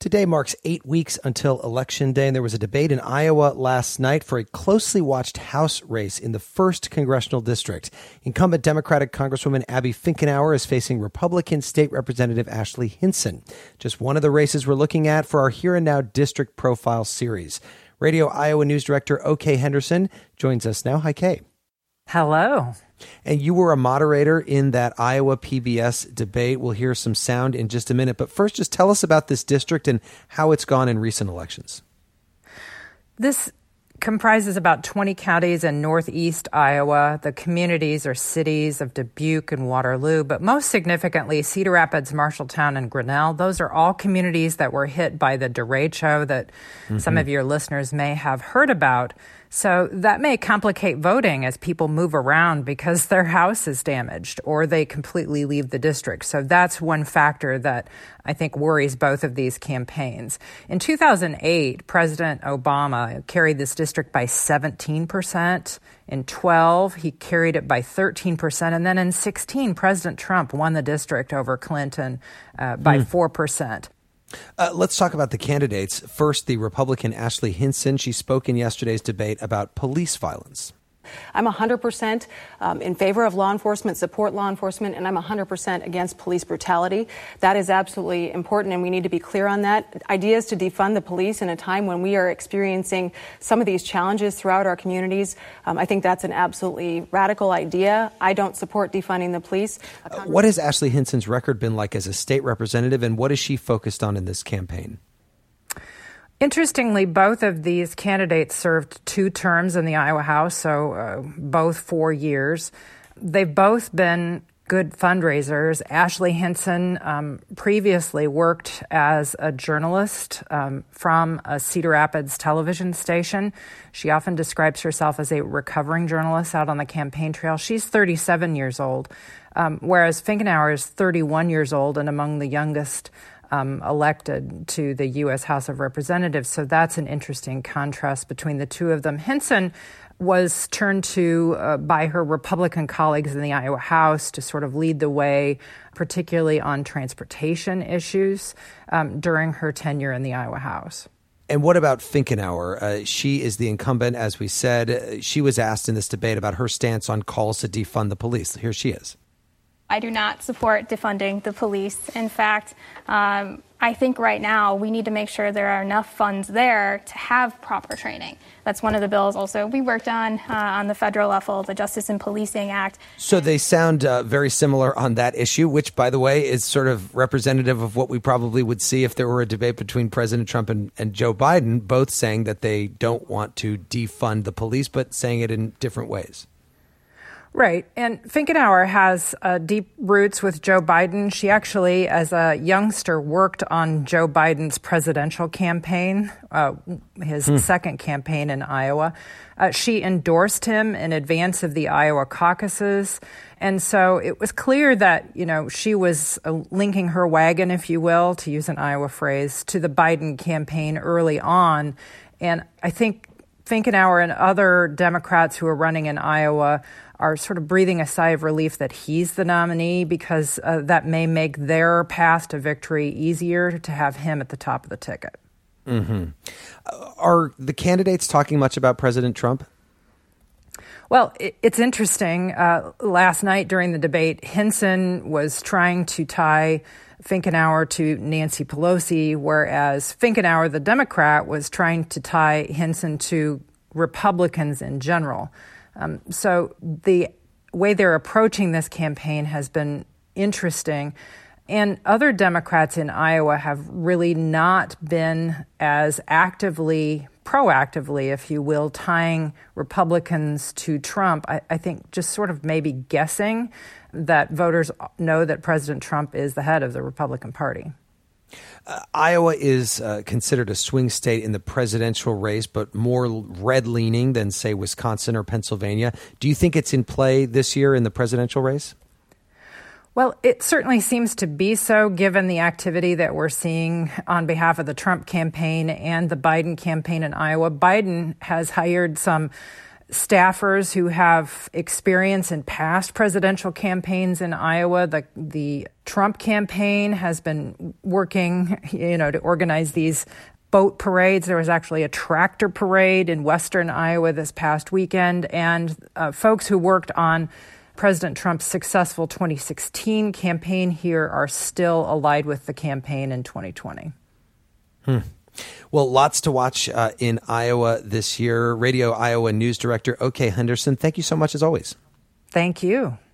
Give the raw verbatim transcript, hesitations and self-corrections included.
Today marks eight weeks until Election Day, and there was a debate in Iowa last night for a closely watched House race in the first congressional district. Incumbent Democratic Congresswoman Abby Finkenauer is facing Republican State Representative Ashley Hinson. Just one of the races we're looking at for our Here and Now District Profile series. Radio Iowa News Director O K Henderson joins us now. Hi, Kay. Hello. And you were a moderator in that Iowa P B S debate. We'll hear some sound in just a minute. But first, just tell us about this district and how it's gone in recent elections. This comprises about twenty counties in northeast Iowa. The communities are cities of Dubuque and Waterloo, but most significantly, Cedar Rapids, Marshalltown, and Grinnell. Those are all communities that were hit by the derecho that mm-hmm. some of your listeners may have heard about. So that may complicate voting as people move around because their house is damaged or they completely leave the district. So that's one factor that I think worries both of these campaigns. In two thousand eight, President Obama carried this district by seventeen percent. In twelve, he carried it by thirteen percent. And then in sixteen, President Trump won the district over Clinton uh, by mm. four percent. Uh, let's talk about the candidates. First, the Republican Ashley Hinson. She spoke in yesterday's debate about police violence. I'm one hundred percent um, in favor of law enforcement, support law enforcement, and I'm one hundred percent against police brutality. That is absolutely important, and we need to be clear on that. Ideas to defund the police in a time when we are experiencing some of these challenges throughout our communities, um, I think that's an absolutely radical idea. I don't support defunding the police. Uh, what has Ashley Hinson's record been like as a state representative, and what is she focused on in this campaign? Interestingly, both of these candidates served two terms in the Iowa House, so uh, both four years. They've both been good fundraisers. Ashley Hinson um, previously worked as a journalist um, from a Cedar Rapids television station. She often describes herself as a recovering journalist out on the campaign trail. She's thirty-seven years old, um, whereas Finkenauer is thirty-one years old and among the youngest Um, elected to the U S House of Representatives. So that's an interesting contrast between the two of them. Hinson was turned to uh, by her Republican colleagues in the Iowa House to sort of lead the way, particularly on transportation issues um, during her tenure in the Iowa House. And what about Finkenauer? Uh, she is the incumbent, as we said. Uh, she was asked in this debate about her stance on calls to defund the police. Here she is. I do not support defunding the police. In fact, um, I think right now we need to make sure there are enough funds there to have proper training. That's one of the bills also we worked on uh, on the federal level, the Justice in Policing Act. So they sound uh, very similar on that issue, which, by the way, is sort of representative of what we probably would see if there were a debate between President Trump and, and Joe Biden, both saying that they don't want to defund the police, but saying it in different ways. Right. And Finkenauer has uh, deep roots with Joe Biden. She actually, as a youngster, worked on Joe Biden's presidential campaign, uh, his hmm. second campaign in Iowa. Uh, she endorsed him in advance of the Iowa caucuses. And so it was clear that, you know, she was uh, linking her wagon, if you will, to use an Iowa phrase, to the Biden campaign early on. And I think Finkenauer and other Democrats who are running in Iowa are sort of breathing a sigh of relief that he's the nominee because uh, that may make their path to victory easier to have him at the top of the ticket. Mm-hmm. Uh, are the candidates talking much about President Trump? Well, it, it's interesting. Uh, last night during the debate, Hinson was trying to tie Finkenauer to Nancy Pelosi, whereas Finkenauer, the Democrat, was trying to tie Hinson to Republicans in general. Um, so the way they're approaching this campaign has been interesting. And other Democrats in Iowa have really not been as actively, proactively, if you will, tying Republicans to Trump. I, I think just sort of maybe guessing that voters know that President Trump is the head of the Republican Party. Uh, Iowa is uh, considered a swing state in the presidential race, but more red-leaning than, say, Wisconsin or Pennsylvania. Do you think it's in play this year in the presidential race? Well, it certainly seems to be so, given the activity that we're seeing on behalf of the Trump campaign and the Biden campaign in Iowa. Biden has hired some staffers who have experience in past presidential campaigns in Iowa. The the Trump campaign has been working, you know, to organize these boat parades. There was actually a tractor parade in western Iowa this past weekend, and uh, folks who worked on President Trump's successful twenty sixteen campaign here are still allied with the campaign in twenty twenty. Hmm. Well, lots to watch uh, in Iowa this year. Radio Iowa News Director O K Henderson, thank you so much as always. Thank you.